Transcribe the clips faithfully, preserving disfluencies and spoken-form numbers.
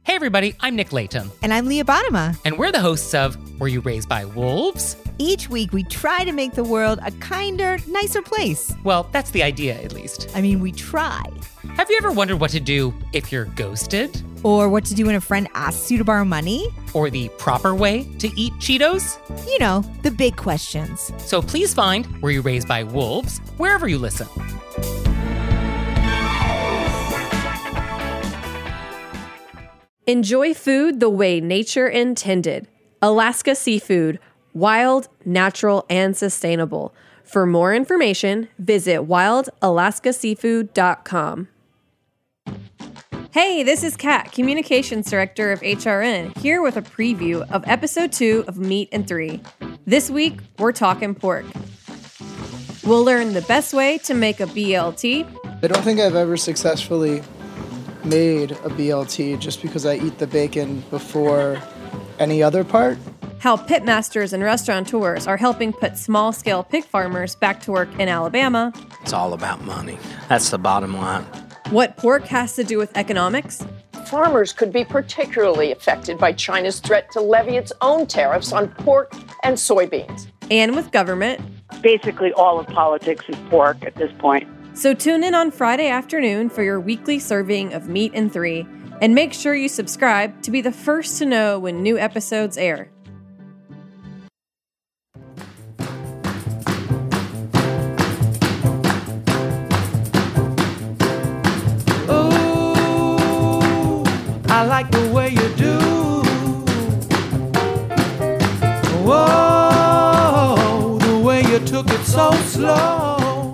Hey everybody, I'm Nick Layton. And I'm Leah Bottima. And we're the hosts of Were You Raised by Wolves? Each week we try to make the world a kinder, nicer place. Well, that's the idea, at least. I mean, we try. Have you ever wondered what to do if you're ghosted? Or what to do when a friend asks you to borrow money? Or the proper way to eat Cheetos? You know, the big questions. So please find Were You Raised by Wolves wherever you listen. Enjoy food the way nature intended. Alaska Seafood, wild, natural, and sustainable. For more information, visit wild alaska seafood dot com. Hey, this is Kat, Communications Director of H R N, here with a preview of Episode two of Meat and Three. This week, we're talking pork. We'll learn the best way to make a B L T. I don't think I've ever successfully made a B L T just because I eat the bacon before any other part. How pitmasters and restaurateurs are helping put small-scale pig farmers back to work in Alabama. It's all about money. That's the bottom line. What pork has to do with economics. Farmers could be particularly affected by China's threat to levy its own tariffs on pork and soybeans. And with government. Basically, all of politics is pork at this point. So tune in on Friday afternoon for your weekly serving of Meat and Three, and make sure you subscribe to be the first to know when new episodes air. Oh, I like the way you do. Whoa, the way you took it so slow.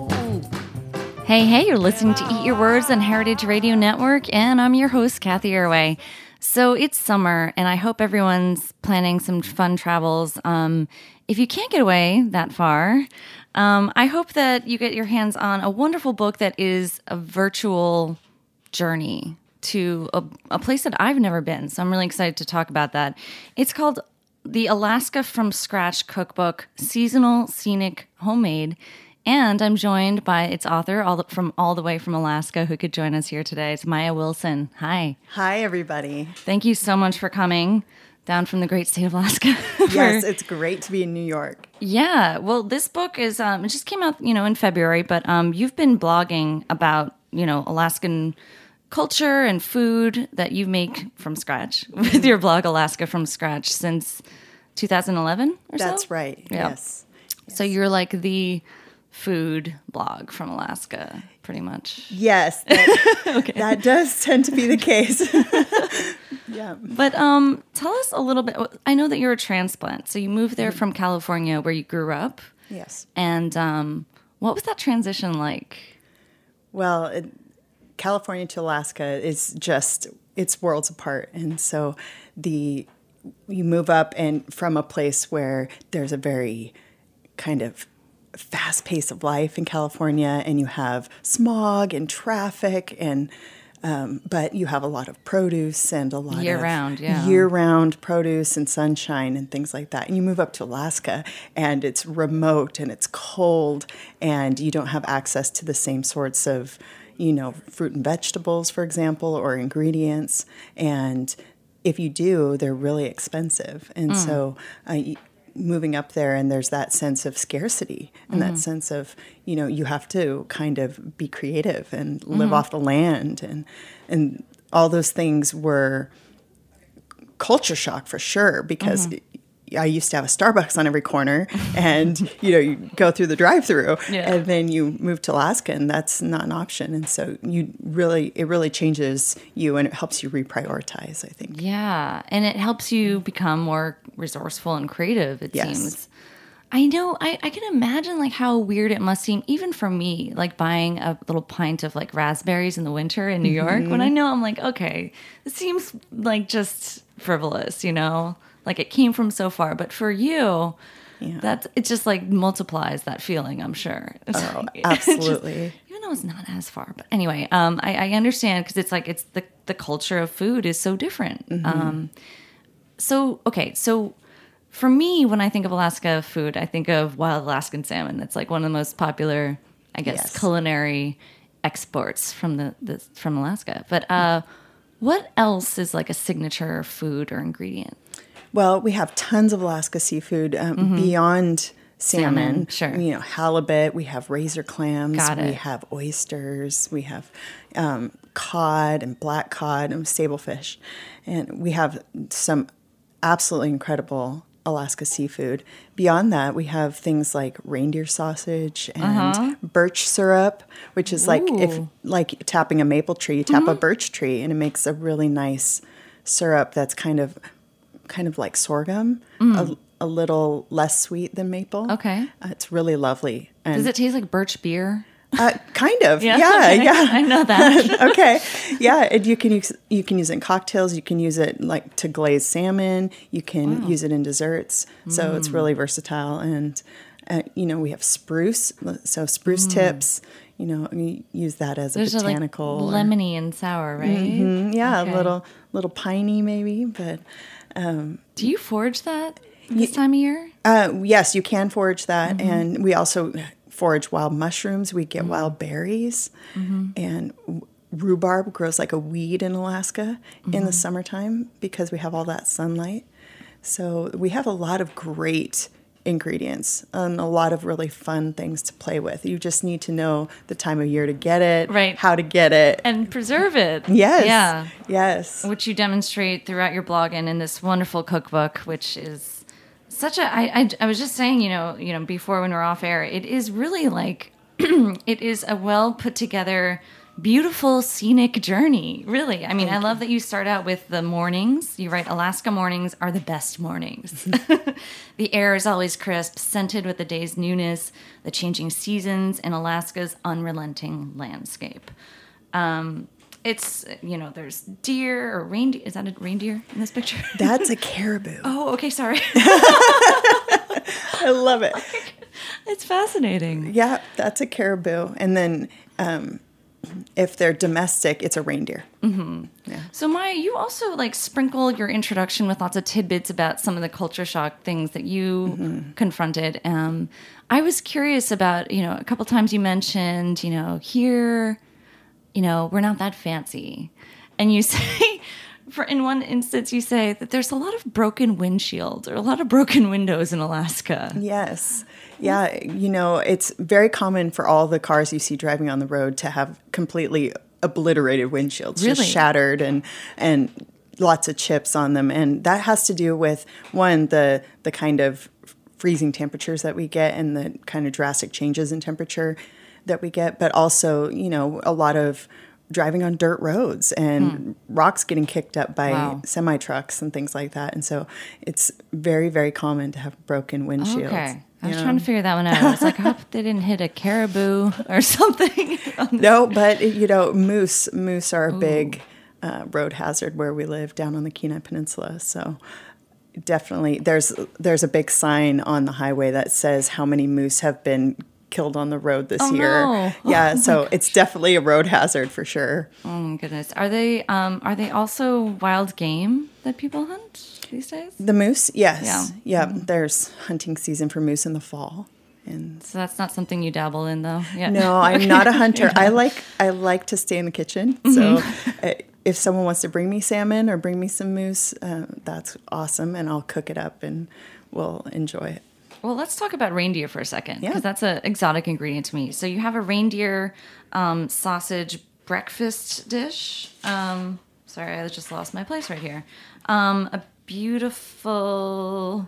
Hey, hey, you're listening to Eat Your Words on Heritage Radio Network, and I'm your host, Kathy Airway. So it's summer, and I hope everyone's planning some fun travels. Um, if you can't get away that far, um, I hope that you get your hands on a wonderful book that is a virtual journey to a, a place that I've never been. So I'm really excited to talk about that. It's called The Alaska From Scratch Cookbook, Seasonal, Scenic, Homemade. And I'm joined by its author, all the, from all the way from Alaska, who could join us here today. It's Maya Wilson. Hi. Hi, everybody. Thank you so much for coming down from the great state of Alaska. for, yes, it's great to be in New York. Yeah. Well, this book is, um, it just came out, you know, in February, but um, you've been blogging about, you know, Alaskan culture and food that you make from scratch with your blog, Alaska From Scratch, since two thousand eleven or so? That's right. Yeah. Yes. So you're like the food blog from Alaska, pretty much. Yes, that, okay. that does tend to be the case. Yeah. But um, tell us a little bit. I know that you're a transplant, so you moved there from California, where you grew up. Yes. And um, what was that transition like? Well, it, California to Alaska is just, it's worlds apart. And so the you move up and from a place where there's a very kind of fast pace of life in California, and you have smog and traffic, and um, but you have a lot of produce and a lot year of round, yeah. year-round produce and sunshine and things like that. And you move up to Alaska, and it's remote and it's cold, and you don't have access to the same sorts of, you know, fruit and vegetables, for example, or ingredients. And if you do, they're really expensive. And mm. so uh, moving up there, and there's that sense of scarcity and mm-hmm. that sense of, you know, you have to kind of be creative and live mm-hmm. off the land, and and all those things were culture shock for sure, because mm-hmm. I used to have a Starbucks on every corner, and you know, you go through the drive-through, yeah. and then you move to Alaska, and that's not an option. And so you really, it really changes you, and it helps you reprioritize, I think. Yeah, and it helps you become more resourceful and creative, it yes. seems. I know, I, I can imagine like how weird it must seem, even for me, like buying a little pint of like raspberries in the winter in New York, mm-hmm. when I know I'm like, okay, it seems like just frivolous, you know? Like it came from so far, but for you, yeah. that's it just like multiplies that feeling, I'm sure. It's oh, like, absolutely. Just, even though it's not as far, but anyway, um, I, I understand, because it's like it's the the culture of food is so different. Mm-hmm. Um, so okay, so for me, when I think of Alaska food, I think of wild Alaskan salmon. That's like one of the most popular, I guess, yes. culinary exports from the, the from Alaska. But uh, What else is like a signature food or ingredient? Well, we have tons of Alaska seafood um, mm-hmm. beyond salmon. salmon. Sure. You know, halibut, we have razor clams, Got it. we have oysters, we have um, cod and black cod and sablefish. And we have some absolutely incredible Alaska seafood. Beyond that, we have things like reindeer sausage and uh-huh. birch syrup, which is like Ooh. if like tapping a maple tree, you tap mm-hmm. a birch tree, and it makes a really nice syrup that's kind of kind of like sorghum, mm. a, a little less sweet than maple. Okay. Uh, it's really lovely. And does it taste like birch beer? Uh, kind of, yeah, yeah, okay. yeah. I know that. okay, yeah. And you can use you can use it in cocktails. You can use it like to glaze salmon. You can wow. use it in desserts. So mm. it's really versatile. And uh, you know, we have spruce. So spruce mm. tips. You know, we use that as There's a botanical, a, like, lemony and sour, right? Mm-hmm, yeah, okay. a little little piney maybe. But um, do you forage that this y- time of year? Uh, yes, you can forage that, mm-hmm. and we also forage wild mushrooms. We get mm-hmm. wild berries, mm-hmm. and rhubarb grows like a weed in Alaska mm-hmm. in the summertime because we have all that sunlight. So we have a lot of great ingredients and a lot of really fun things to play with. You just need to know the time of year to get it, right? How to get it, and preserve it. Yes, yeah, yes. Which you demonstrate throughout your blog and in this wonderful cookbook, which is such a. I, I I was just saying, you know, you know, before when we're off air, it is really like it is a well put together, beautiful scenic journey. Really, I mean, Thank I love you. that you start out with the mornings. You write, Alaska mornings are the best mornings. The air is always crisp, scented with the day's newness, the changing seasons, and Alaska's unrelenting landscape. Um, It's, you know, there's deer or reindeer. Is that a reindeer in this picture? That's a caribou. Oh, okay, sorry. I love it. It's fascinating. Yeah, that's a caribou. And then um, if they're domestic, it's a reindeer. Mm-hmm. Yeah. So Maya, you also like sprinkle your introduction with lots of tidbits about some of the culture shock things that you mm-hmm. confronted. Um, I was curious about, you know, a couple times you mentioned, you know, here... you know, we're not that fancy. And you say, for in one instance, you say that there's a lot of broken windshields or a lot of broken windows in Alaska. Es. Yeah. You know, it's very common for all the cars you see driving on the road to have completely obliterated windshields, really? just shattered and, and lots of chips on them. And that has to do with, one, the the kind of freezing temperatures that we get and the kind of drastic changes in temperature that we get, but also, you know, a lot of driving on dirt roads and mm. rocks getting kicked up by wow. semi trucks and things like that. And so it's very, very common to have broken windshields. Okay. I was know? trying to figure that one out. I was like, I hope they didn't hit a caribou or something. No, but, you know, moose, moose are a Ooh. big uh, road hazard where we live down on the Kenai Peninsula. So definitely there's, there's a big sign on the highway that says how many moose have been killed on the road this oh, year. No. Yeah, oh, so it's definitely a road hazard for sure. Oh my goodness. Are they um are they also wild game that people hunt these days? The moose? Yes. Yeah. Yeah, mm-hmm. There's hunting season for moose in the fall. And so that's not something you dabble in though. Yeah. No, I'm not a hunter. yeah. I like I like to stay in the kitchen. Mm-hmm. So uh, if someone wants to bring me salmon or bring me some moose, uh, that's awesome and I'll cook it up and we'll enjoy it. Well, let's talk about reindeer for a second, because yeah. that's an exotic ingredient to me. So you have a reindeer um, sausage breakfast dish. Um, sorry, I just lost my place right here. Um, a beautiful...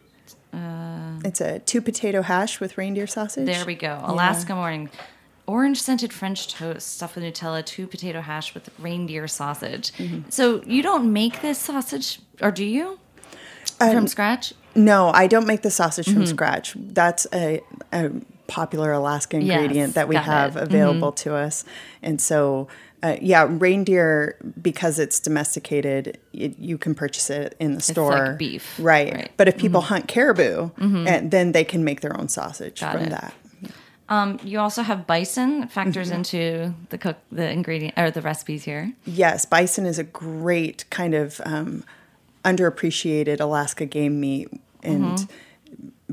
Uh, it's a two potato hash with reindeer sausage. There we go. Alaska yeah. morning. Orange scented French toast stuffed with Nutella, two potato hash with reindeer sausage. Mm-hmm. So you don't make this sausage, or do you? Um, From scratch? No, I don't make the sausage from mm-hmm. scratch. That's a, a popular Alaska ingredient yes, that we have it. available mm-hmm. to us. And so, uh, yeah, reindeer, because it's domesticated, it, you can purchase it in the it's store. It's like beef. Right. right. But if people mm-hmm. hunt caribou, mm-hmm. and then they can make their own sausage Got from it. that. Um, you also have bison that factors mm-hmm. into the cook the ingredient or the recipes here. Yes, bison is a great kind of um, underappreciated Alaska game meat, and mm-hmm.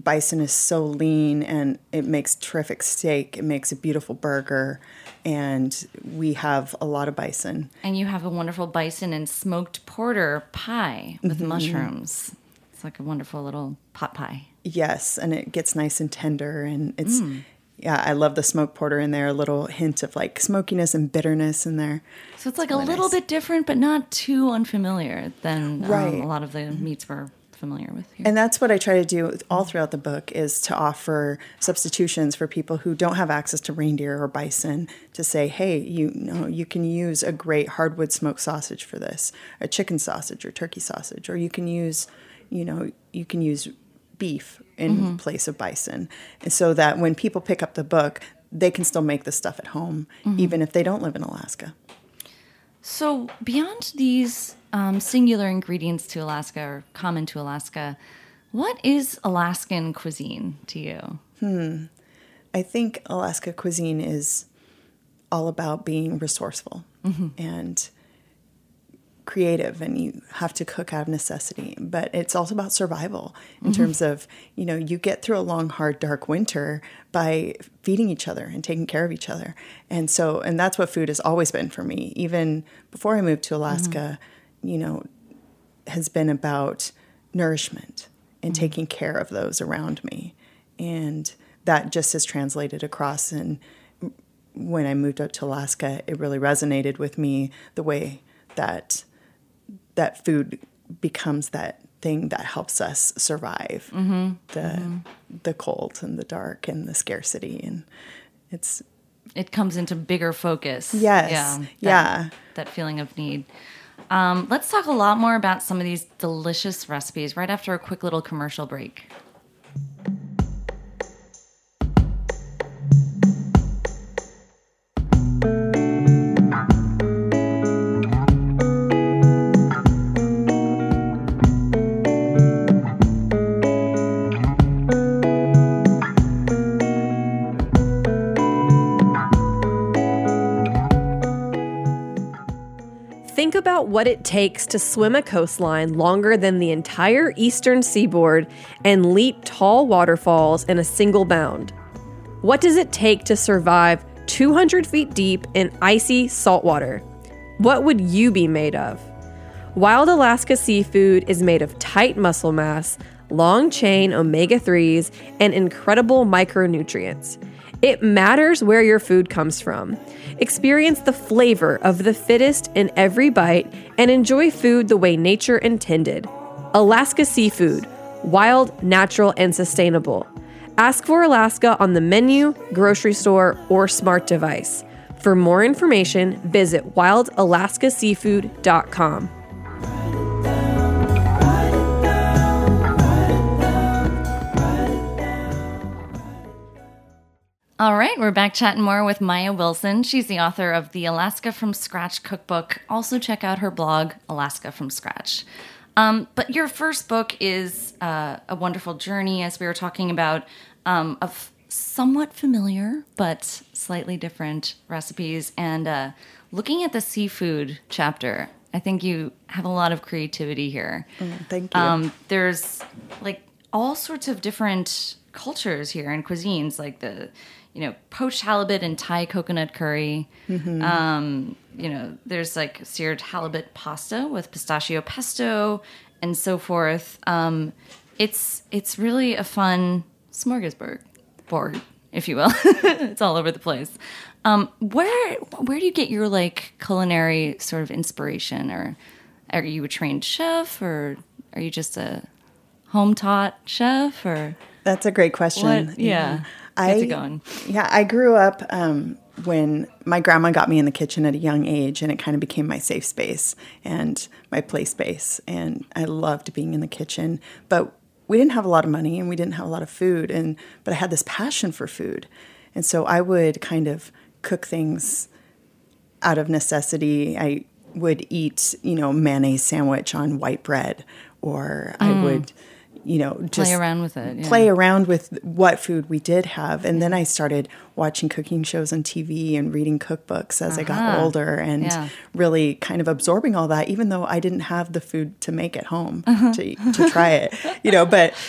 bison is so lean, and it makes terrific steak. It makes a beautiful burger, and we have a lot of bison. And you have a wonderful bison and smoked porter pie with mm-hmm. mushrooms. It's like a wonderful little pot pie. Yes, and it gets nice and tender, and it's mm. yeah, I love the smoked porter in there. A little hint of like smokiness and bitterness in there. So it's like it's really a little nice. bit different, but not too unfamiliar than right. um, a lot of the meats we're familiar with here. And that's what I try to do all throughout the book, is to offer substitutions for people who don't have access to reindeer or bison, to say, hey, you know, you can use a great hardwood smoked sausage for this, a chicken sausage or turkey sausage, or you can use, you know, you can use beef in mm-hmm. place of bison. And so that when people pick up the book, they can still make this stuff at home, mm-hmm. even if they don't live in Alaska. So beyond these um, singular ingredients to Alaska, or common to Alaska, what is Alaskan cuisine to you? Hmm. I think Alaska cuisine is all about being resourceful mm-hmm. and creative, and you have to cook out of necessity. But it's also about survival in mm-hmm. terms of, you know, you get through a long, hard, dark winter by feeding each other and taking care of each other. And so, and that's what food has always been for me. Even before I moved to Alaska, mm-hmm. you know, has been about nourishment and mm-hmm. taking care of those around me. And that just has translated across. And when I moved up to Alaska, it really resonated with me, the way that that food becomes that thing that helps us survive mm-hmm. the mm-hmm. the cold and the dark and the scarcity, and it's it comes into bigger focus. Yes, yeah, that, yeah, that feeling of need. Um, let's talk a lot more about some of these delicious recipes right after a quick little commercial break. Think about what it takes to swim a coastline longer than the entire eastern seaboard and leap tall waterfalls in a single bound. What does it take to survive two hundred feet deep in icy saltwater? What would you be made of? Wild Alaska seafood is made of tight muscle mass, long-chain omega threes, and incredible micronutrients. It matters where your food comes from. Experience the flavor of the fittest in every bite and enjoy food the way nature intended. Alaska Seafood, wild, natural, and sustainable. Ask for Alaska on the menu, grocery store, or smart device. For more information, visit wild alaska seafood dot com. All right, we're back chatting more with Maya Wilson. She's the author of the Alaska from Scratch cookbook. Also check out her blog, Alaska from Scratch. Um, but your first book is uh, a wonderful journey, as we were talking about, um, of somewhat familiar but slightly different recipes. And uh, looking at the seafood chapter, I think you have a lot of creativity here. Mm, thank you. Um, there's like all sorts of different cultures here and cuisines, like the, you know, poached halibut and Thai coconut curry. Mm-hmm. Um, you know, there's like seared halibut pasta with pistachio pesto and so forth. Um, it's it's really a fun smorgasbord, board, if you will. It's all over the place. Um, where where do you get your like culinary sort of inspiration? Or are you a trained chef, or are you just a home taught chef? Or that's a great question. What? Yeah. I, Get going. Yeah, I grew up um, when my grandma got me in the kitchen at a young age, and it kind of became my safe space and my play space. And I loved being in the kitchen. But we didn't have a lot of money, and we didn't have a lot of food. And but I had this passion for food. And so I would kind of cook things out of necessity. I would eat, you know, mayonnaise sandwich on white bread, or mm. I would, you know, just play around with it. Yeah. Play around with what food we did have. And then I started watching cooking shows on T V and reading cookbooks as uh-huh. I got older, and yeah. really kind of absorbing all that, even though I didn't have the food to make at home uh-huh. to to try it, you know, but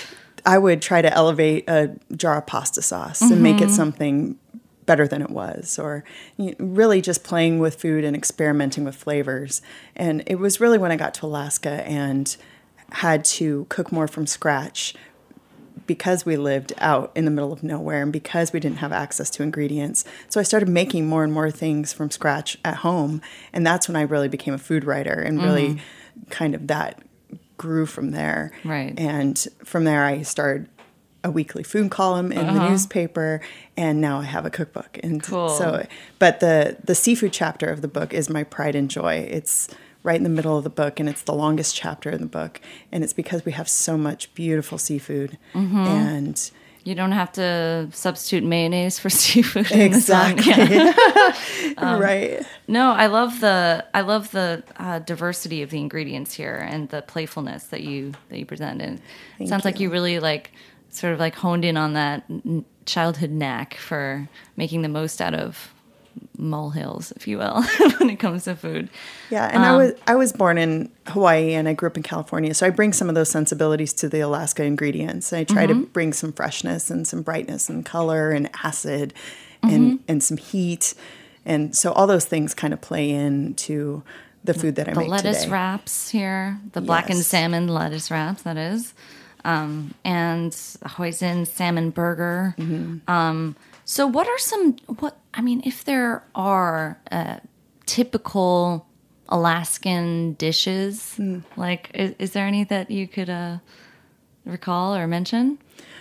I would try to elevate a jar of pasta sauce mm-hmm. and make it something better than it was, or you know, really just playing with food and experimenting with flavors. And it was really when I got to Alaska and had to cook more from scratch, because we lived out in the middle of nowhere and because we didn't have access to ingredients. So I started making more and more things from scratch at home. And that's when I really became a food writer, and really mm. kind of that grew from there. Right. And from there I started a weekly food column in uh-huh. the newspaper, and now I have a cookbook. And cool. so, but the, the seafood chapter of the book is my pride and joy. It's right in the middle of the book, and it's the longest chapter in the book. And it's because we have so much beautiful seafood. Mm-hmm. And you don't have to substitute mayonnaise for seafood. Exactly. In the sun. Yeah. um, right. No, I love the I love the uh, diversity of the ingredients here and the playfulness that you that you present. And Thank it sounds you. like you really like sort of like honed in on that childhood knack for making the most out of molehills, if you will, when it comes to food. Yeah, and um, I was I was born in Hawaii and I grew up in California, so I bring some of those sensibilities to the Alaska ingredients. I try mm-hmm. to bring some freshness and some brightness and color and acid mm-hmm. and, and some heat. And so all those things kind of play into the food that I the make lettuce today. wraps here, the blackened Yes. salmon lettuce wraps, that is, um, and hoisin salmon burger. Mm-hmm. Um, so what are some, what I mean, if there are uh, typical Alaskan dishes, mm. like, is, is there any that you could uh, recall or mention?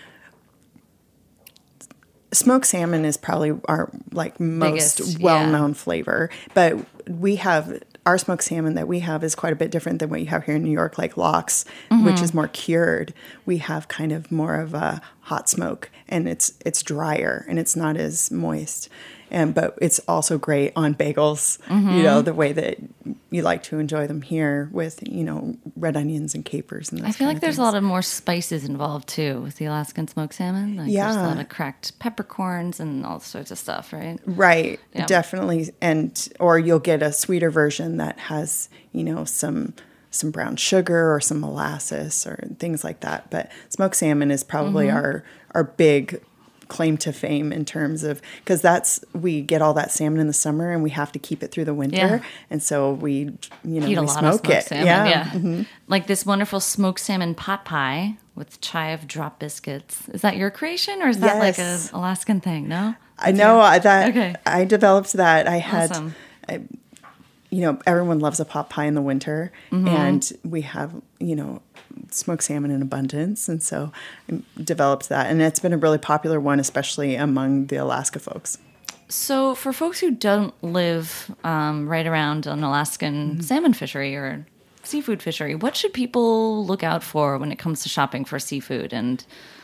Smoked salmon is probably our like most Biggest, well-known yeah. flavor, but we have our smoked salmon that we have is quite a bit different than what you have here in New York, like lox, mm-hmm. which is more cured. We have kind of more of a hot smoke, and it's it's drier and it's not as moist. And but it's also great on bagels, mm-hmm. you know, the way that you like to enjoy them here with, you know, red onions and capers and those I feel kind like of there's things. a lot of more spices involved too with the Alaskan smoked salmon. Like yeah. there's a lot of cracked peppercorns and all sorts of stuff, right? Right, Yeah. definitely. And or you'll get a sweeter version that has, you know, some some brown sugar or some molasses or things like that. But smoked salmon is probably Mm-hmm. our our big claim to fame in terms of, because that's, we get all that salmon in the summer and we have to keep it through the winter. Yeah. And so we, you know, Eat a we lot smoke of smoked it. salmon. Yeah. Yeah. Mm-hmm. Like this wonderful smoked salmon pot pie with chive drop biscuits. Is that your creation or is that like Yes. an Alaskan thing? No? I know I that Okay. I developed that. I had, Awesome. I, you know, everyone loves a pot pie in the winter, Mm-hmm. and we have, you know, smoked salmon in abundance, and so I developed that, and it's been a really popular one, especially among the Alaska folks. So for folks who don't live um, right around an Alaskan Mm-hmm. salmon fishery or seafood fishery, what should people look out for when it comes to shopping for seafood? And,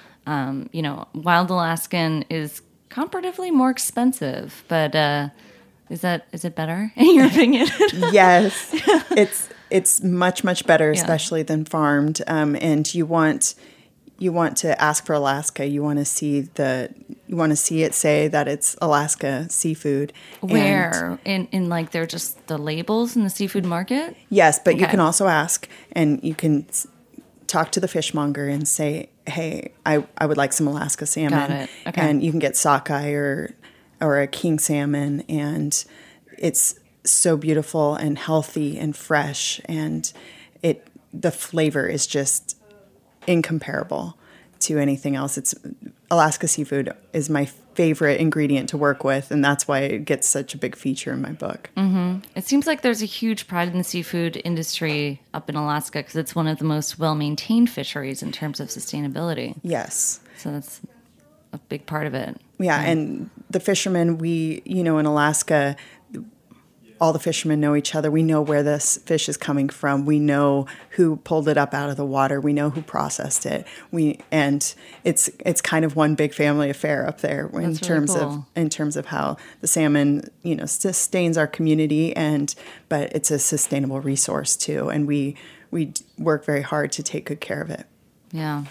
um, you know, wild Alaskan is comparatively more expensive, but uh, is that is it better in your opinion? Yes, it's it's much much better, Yeah. especially than farmed. Um, and you want you want to ask for Alaska. You want to see the you want to see it say that it's Alaska seafood. Where in in like they're just the labels in the seafood market? Yes, but you Okay. can also ask, and you can s- talk to the fishmonger and say, "Hey, I, I would like some Alaska salmon." Got it. Okay. And you can get sockeye or or a king salmon, and it's so beautiful and healthy and fresh, and it the flavor is just incomparable to anything else. It's Alaska seafood is my favorite ingredient to work with, and that's why it gets such a big feature in my book. Mm-hmm. It seems like there's a huge pride in the seafood industry up in Alaska because it's one of the most well-maintained fisheries in terms of sustainability. Yes. So that's a big part of it. Yeah, and the fishermen, we, you know, in Alaska, all the fishermen know each other. We know where this fish is coming from. We know who pulled it up out of the water. We know who processed it. We and it's it's kind of one big family affair up there in That's really terms of cool. in terms of how the salmon, you know, sustains our community, and but it's a sustainable resource too. And we we d- work very hard to take good care of it. Yeah.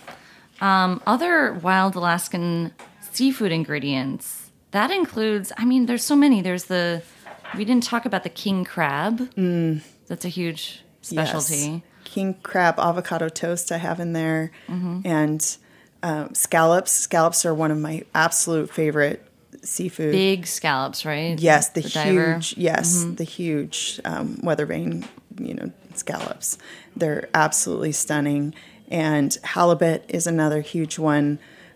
Um, other wild Alaskan seafood ingredients, that includes, I mean, there's so many. There's the, we didn't talk about the king crab. Mm. That's a huge specialty. Yes. King crab avocado toast I have in there. Mm-hmm. And Um, scallops. Scallops are one of my absolute favorite seafood. Big scallops, right? Yes, the, the huge. diver. Yes, mm-hmm. the huge um, weather vane, you know, scallops. They're absolutely stunning. And halibut is another huge one.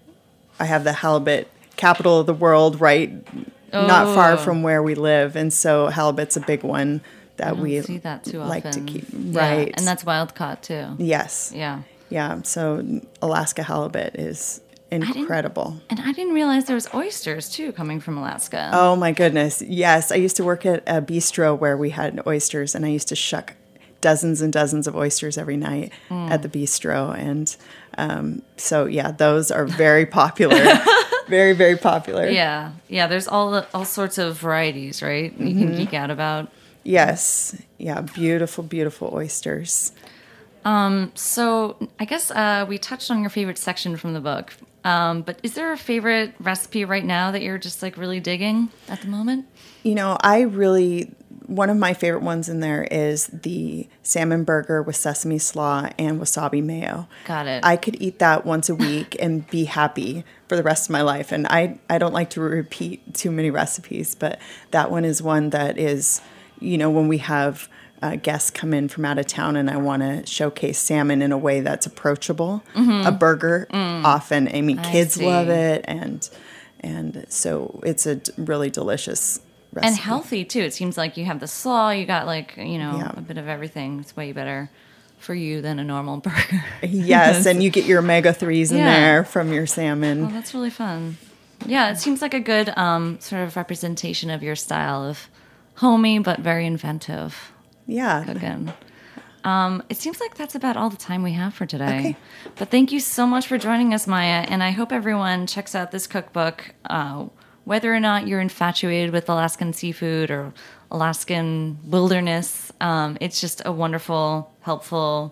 I have the halibut capital of the world, right? Oh. Not far from where we live, and so halibut's a big one that I don't we see that too like often. to keep. Yeah, right, and that's wild caught too. Yes. Yeah. Yeah. So Alaska halibut is incredible. I and I didn't realize there was oysters too coming from Alaska. Oh my goodness. Yes. I used to work at a bistro where we had oysters, and I used to shuck dozens and dozens of oysters every night mm. at the bistro. And um, so, yeah, those are very popular. very, very popular. Yeah. Yeah. There's all all sorts of varieties, right? You mm-hmm. can geek out about. Yes. Yeah. Beautiful, beautiful oysters. Um, so I guess uh, we touched on your favorite section from the book. Um, but is there a favorite recipe right now that you're just like really digging at the moment? You know, I really, one of my favorite ones in there is the salmon burger with sesame slaw and wasabi mayo. Got it. I could eat that once a week and be happy for the rest of my life. And I, I don't like to repeat too many recipes, but that one is one that is, you know, when we have Uh, guests come in from out of town and I want to showcase salmon in a way that's approachable. Mm-hmm. A burger, mm. often, I mean, kids I love it, and and so it's a d- really delicious recipe. And healthy, too. It seems like you have the slaw, you got like, you know, yeah. a bit of everything. It's way better for you than a normal burger. Yes, and you get your omega threes in yeah. there from your salmon. Oh, that's really fun. Yeah, it seems like a good um, sort of representation of your style of homey but very inventive. Yeah. Cooking. Um, it seems like that's about all the time we have for today. Okay. But thank you so much for joining us, Maya. And I hope everyone checks out this cookbook. Uh, whether or not you're infatuated with Alaskan seafood or Alaskan wilderness, um, it's just a wonderful, helpful,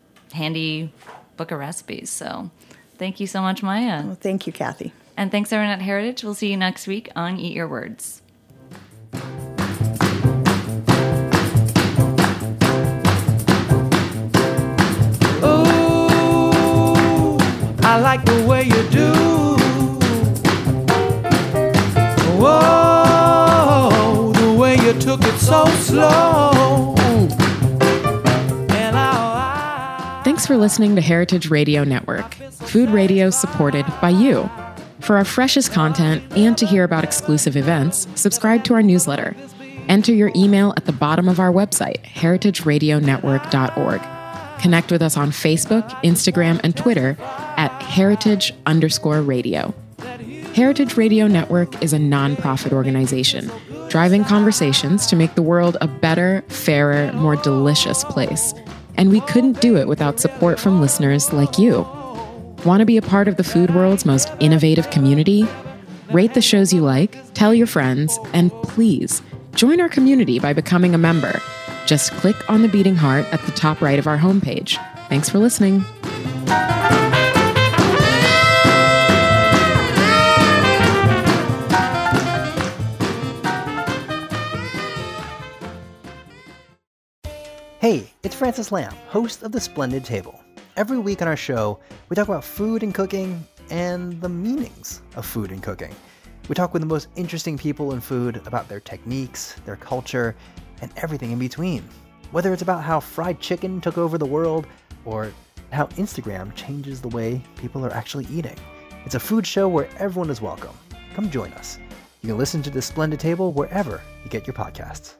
handy book of recipes. So thank you so much, Maya. Well, thank you, Kathy. And thanks, everyone at Heritage. We'll see you next week on Eat Your Words. I like the way you do. Whoa, the way you took it so slow. And I, I... Thanks for listening to Heritage Radio Network, food radio supported by you. For our freshest content and to hear about exclusive events, subscribe to our newsletter. Enter your email at the bottom of our website, heritage radio network dot org. Connect with us on Facebook, Instagram, and Twitter at heritage underscore radio. Heritage Radio Network is a nonprofit organization driving conversations to make the world a better, fairer, more delicious place. And we couldn't do it without support from listeners like you. Want to be a part of the food world's most innovative community? Rate the shows you like, tell your friends, and please join our community by becoming a member. Just click on the beating heart at the top right of our homepage. Thanks for listening. Hey, it's Francis Lamb, host of The Splendid Table. Every week on our show, we talk about food and cooking and the meanings of food and cooking. We talk with the most interesting people in food about their techniques, their culture, and everything in between. Whether it's about how fried chicken took over the world or how Instagram changes the way people are actually eating. It's a food show where everyone is welcome. Come join us. You can listen to The Splendid Table wherever you get your podcasts.